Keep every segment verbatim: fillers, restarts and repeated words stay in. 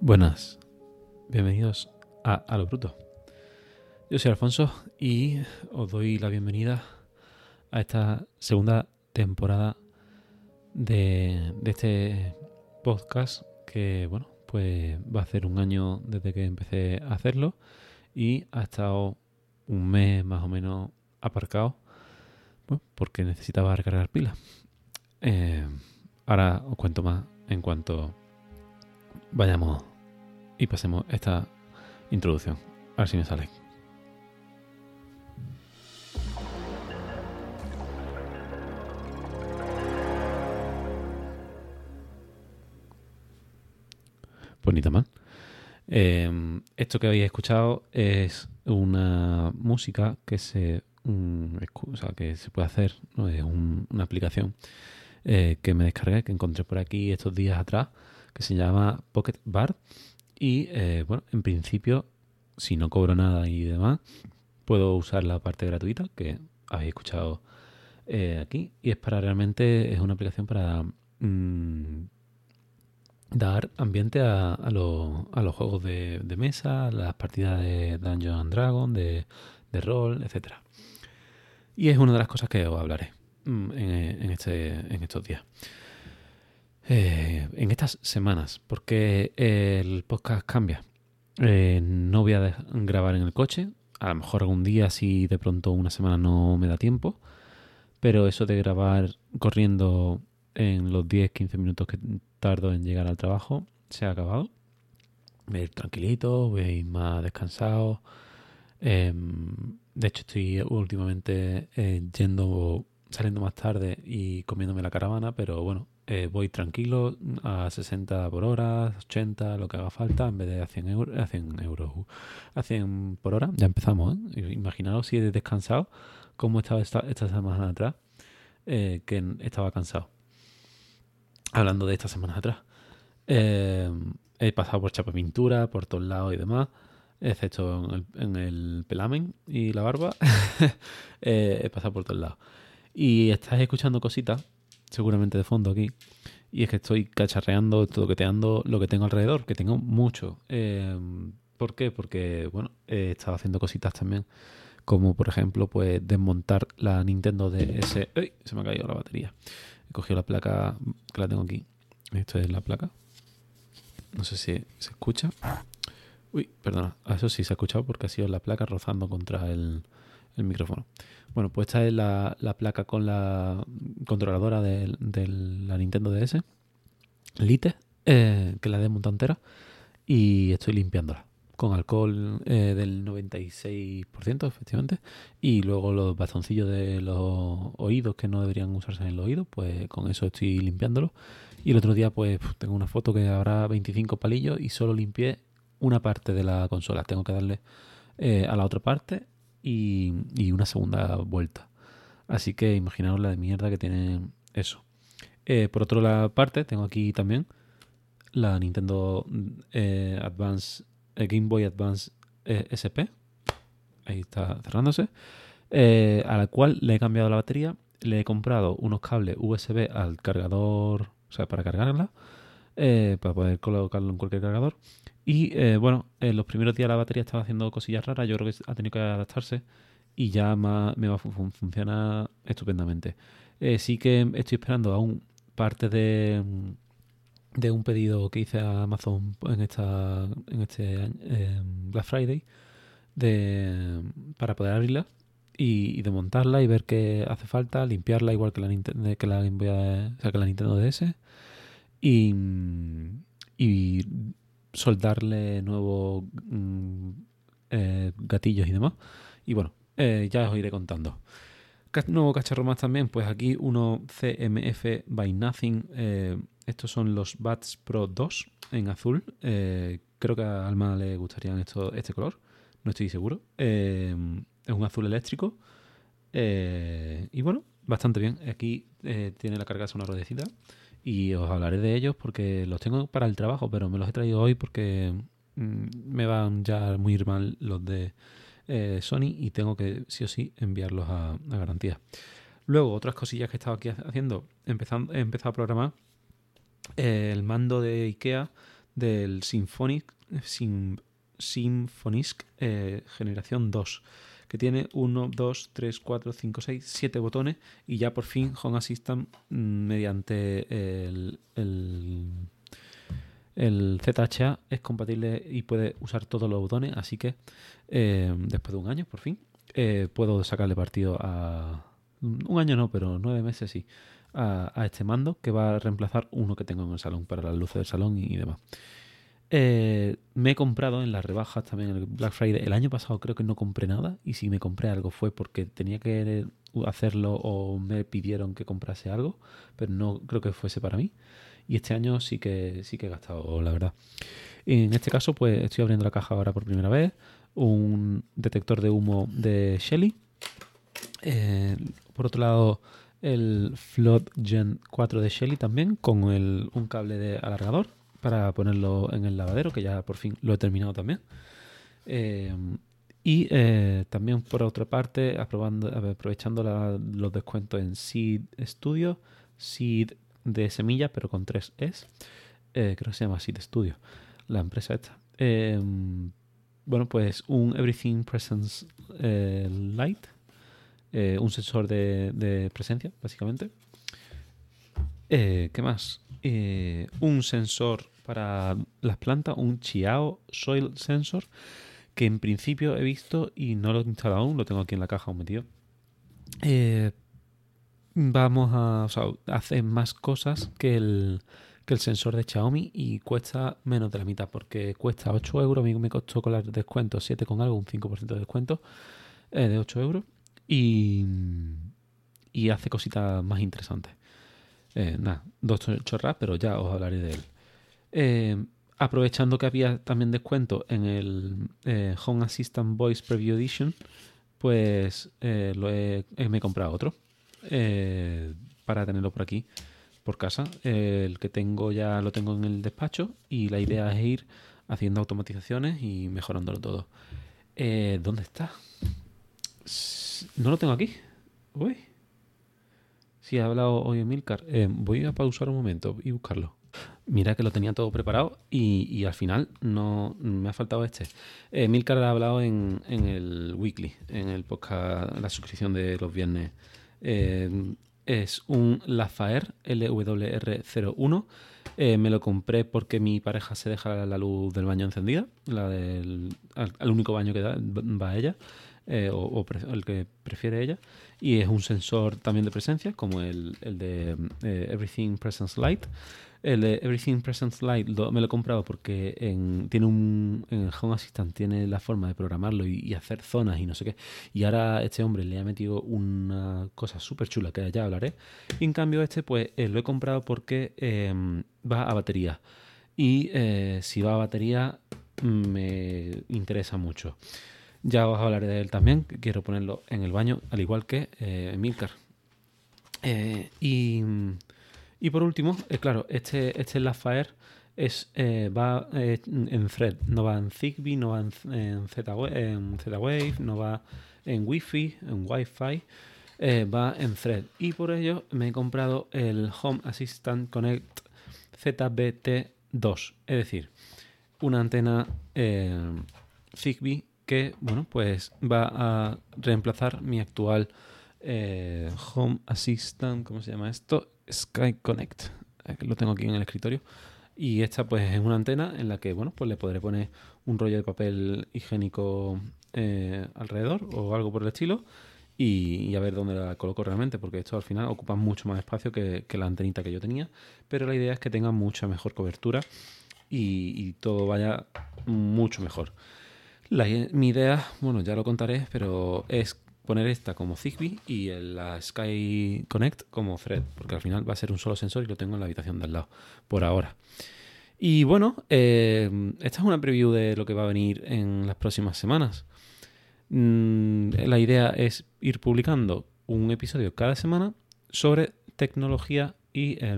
Buenas, bienvenidos a, a Lo Bruto. Yo soy Alfonso y os doy la bienvenida a esta segunda temporada de, de este podcast que, bueno, pues va a ser un año desde que empecé a hacerlo y ha estado un mes más o menos aparcado, bueno, porque necesitaba recargar pilas. Eh, ahora os cuento más en cuanto vayamos y pasemos esta introducción. A ver si me sale. Pues ni tan mal. Eh, esto que habéis escuchado es una música que se, um, o sea, que se puede hacer, ¿no? Es un, una aplicación eh, que me descargué, que encontré por aquí estos días atrás, que se llama Pocket Bard. Y eh, bueno, en principio, si no cobro nada y demás, puedo usar la parte gratuita que habéis escuchado eh, aquí. Y es para realmente, es una aplicación para mmm, dar ambiente a, a, lo, a los juegos de, de mesa, las partidas de Dungeons and Dragons, de, de rol, etcétera. Y es una de las cosas que os hablaré mm, en, en, este, en estos días. Eh, en estas semanas, porque el podcast cambia. Eh, no voy a grabar en el coche. A lo mejor algún día, si de pronto una semana no me da tiempo. Pero eso de grabar corriendo en los diez a quince minutos que tardo en llegar al trabajo se ha acabado. Voy a ir tranquilito, voy a ir más descansado. Eh, de hecho, estoy últimamente eh, yendo, saliendo más tarde y comiéndome la caravana, pero bueno, eh, voy tranquilo a sesenta por hora, ochenta, lo que haga falta, en vez de a cien euros, a cien euros, a cien por hora. Ya empezamos, ¿eh? Imaginaos si he descansado, como estaba esta, esta semana atrás, eh, que estaba cansado. Hablando de esta semana atrás, eh, he pasado por chapa pintura, por todos lados y demás, excepto en el, en el pelamen y la barba. eh, he pasado por todos lados. Y estás escuchando cositas, seguramente de fondo aquí, y es que estoy cacharreando, toqueteando lo que tengo alrededor, que tengo mucho. Eh, ¿Por qué? Porque, bueno, he estado haciendo cositas también, como por ejemplo, pues desmontar la Nintendo D S. ¡Ey! Se me ha caído la batería. He cogido la placa, que la tengo aquí. Esto es la placa. No sé si se escucha. Uy, perdona. Eso sí se ha escuchado porque ha sido la placa rozando contra el, el micrófono. Bueno, pues esta es la, la placa con la controladora de, de la Nintendo D S Lite, eh, que la he desmontado entera, y estoy limpiándola con alcohol eh, del noventa y seis por ciento, efectivamente, y luego los bastoncillos de los oídos que no deberían usarse en el oído, pues con eso estoy limpiándolo. Y el otro día pues tengo una foto que habrá veinticinco palillos y solo limpié una parte de la consola. Tengo que darle eh, a la otra parte y, y una segunda vuelta. Así que imaginaos la de mierda que tiene eso. Eh, por otra parte, tengo aquí también la Nintendo eh, Advance, eh, Game Boy Advance eh, S P. Ahí está cerrándose. Eh, a la cual le he cambiado la batería. Le he comprado unos cables U S B al cargador, o sea, para cargarla, eh, para poder colocarlo en cualquier cargador. Y eh, bueno, en los primeros días la batería estaba haciendo cosillas raras. Yo creo que ha tenido que adaptarse y ya más, me va a fun- funcionar estupendamente. Eh, sí que estoy esperando aún parte de, de un pedido que hice a Amazon en esta en este eh, Black Friday de, para poder abrirla y, y desmontarla y ver qué hace falta, limpiarla igual que la, Nintendo, que la, Game Boy, o sea, que la Nintendo D S y, y soldarle nuevos mm, eh, gatillos y demás. Y bueno, eh, ya os iré contando. Nuevo cacharro más también, pues aquí uno C M F by Nothing. Eh, estos son los Buds Pro dos en azul. Eh, creo que a Alma le gustarían esto, este color. No estoy seguro. Eh, es un azul eléctrico. Eh, y bueno, bastante bien. Aquí eh, tiene la carga sonora ruedecita. Y os hablaré de ellos porque los tengo para el trabajo, pero me los he traído hoy porque mmm, me van ya muy mal los de eh, Sony y tengo que sí o sí enviarlos a, a garantía. Luego, otras cosillas que he estado aquí haciendo, empezando, he empezado a programar eh, el mando de IKEA del Symfonic, Sym, Symfonisk eh, generación dos, que tiene uno, dos, tres, cuatro, cinco, seis, siete botones, y ya por fin Home Assistant mediante el, el, el Z H A es compatible y puede usar todos los botones, así que eh, después de un año por fin eh, puedo sacarle partido a... Un año no, pero nueve meses sí. A, a este mando que va a reemplazar uno que tengo en el salón para las luces del salón y, y demás. Eh, me he comprado en las rebajas también en el Black Friday. El año pasado creo que no compré nada, y si me compré algo fue porque tenía que hacerlo o me pidieron que comprase algo, pero no creo que fuese para mí. Y este año sí que sí que he gastado, la verdad. En este caso, pues estoy abriendo la caja ahora por primera vez. Un detector de humo de Shelly. Eh, por otro lado, el Flood Gen cuatro de Shelly también, con el, un cable de alargador para ponerlo en el lavadero, que ya por fin lo he terminado también. Eh, y eh, también por otra parte, aprobando, aprovechando la, los descuentos en Seed Studio, Seed de semillas, pero con tres Es. Eh, creo que se llama Seed Studio, la empresa esta. Eh, bueno, pues un Everything Presence eh, Light. Eh, un sensor de, de presencia, básicamente. Eh, ¿Qué más? Eh, un sensor para las plantas, un Chiao Soil Sensor, que en principio he visto y no lo he instalado aún, lo tengo aquí en la caja aún metido. Eh, vamos a, o sea, hace más cosas que el, que el sensor de Xiaomi y cuesta menos de la mitad, porque cuesta ocho euros. A mí me costó con el descuento siete con algo, un cinco por ciento de descuento eh, de ocho euros. Y, y hace cositas más interesantes. Eh, nada, dos chorras, pero ya os hablaré de él. Eh, aprovechando que había también descuento en el eh, Home Assistant Voice Preview Edition, pues eh, lo he, eh, me he comprado otro eh, para tenerlo por aquí, por casa. Eh, el que tengo ya lo tengo en el despacho y la idea es ir haciendo automatizaciones y mejorándolo todo. Eh, ¿Dónde está? No lo tengo aquí. Uy. Sí, ha hablado hoy Emilcar. Eh, voy a pausar un momento y buscarlo. Mira que lo tenía todo preparado y, y al final no me ha faltado este. Eh, Emilcar ha hablado en, en el weekly, en el podcast, la suscripción de los viernes. Eh, es un Lafaer L W R cero uno. Eh, me lo compré porque mi pareja se deja la luz del baño encendida, la del al, al único baño que da, va ella. Eh, o, o pre- el que prefiere ella, y es un sensor también de presencia como el, el de eh, Everything Presence Light. El de Everything Presence Light lo, me lo he comprado porque en, tiene un en el Home Assistant tiene la forma de programarlo y, y hacer zonas y no sé qué, y ahora este hombre le ha metido una cosa súper chula que ya hablaré. Y en cambio este pues eh, lo he comprado porque eh, va a batería, y eh, si va a batería me interesa mucho. Ya os hablaré de él también, que quiero ponerlo en el baño, al igual que eh, Emilcar. Eh, y, y por último, eh, claro, este, este Lafaer es, eh, va eh, en Thread, no va en Zigbee, no va en, en Z-Wave, en Z-Wave, no va en Wi-Fi, en Wi-Fi, eh, va en Thread. Y por ello me he comprado el Home Assistant Connect Z B T dos, es decir, una antena eh, Zigbee que, bueno, pues va a reemplazar mi actual eh, Home Assistant, ¿cómo se llama esto? Sky Connect. Lo tengo aquí en el escritorio. Y esta pues es una antena en la que, bueno, pues le podré poner un rollo de papel higiénico eh, alrededor o algo por el estilo, y, y a ver dónde la coloco realmente, porque esto al final ocupa mucho más espacio que, que la antenita que yo tenía, pero la idea es que tenga mucha mejor cobertura y, y todo vaya mucho mejor. La, mi idea, bueno, ya lo contaré, pero es poner esta como Zigbee y la Sky Connect como Thread, porque al final va a ser un solo sensor y lo tengo en la habitación de al lado, por ahora. Y bueno, eh, esta es una preview de lo que va a venir en las próximas semanas. Mm, la idea es ir publicando un episodio cada semana sobre tecnología y eh,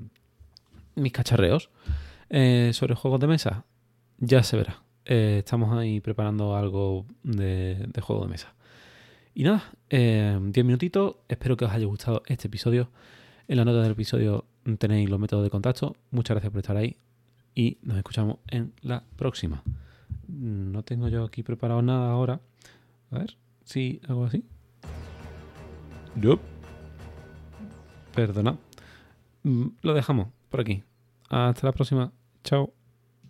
mis cacharreos. Eh, sobre juegos de mesa, ya se verá. Eh, estamos ahí preparando algo de, de juego de mesa. Y nada, eh, diez minutitos. Espero que os haya gustado este episodio. En la nota del episodio tenéis los métodos de contacto. Muchas gracias por estar ahí. y nos escuchamos en la próxima. No tengo yo aquí preparado nada ahora. A ver si hago así. Yup. Perdona. Lo dejamos por aquí. Hasta la próxima. Chao.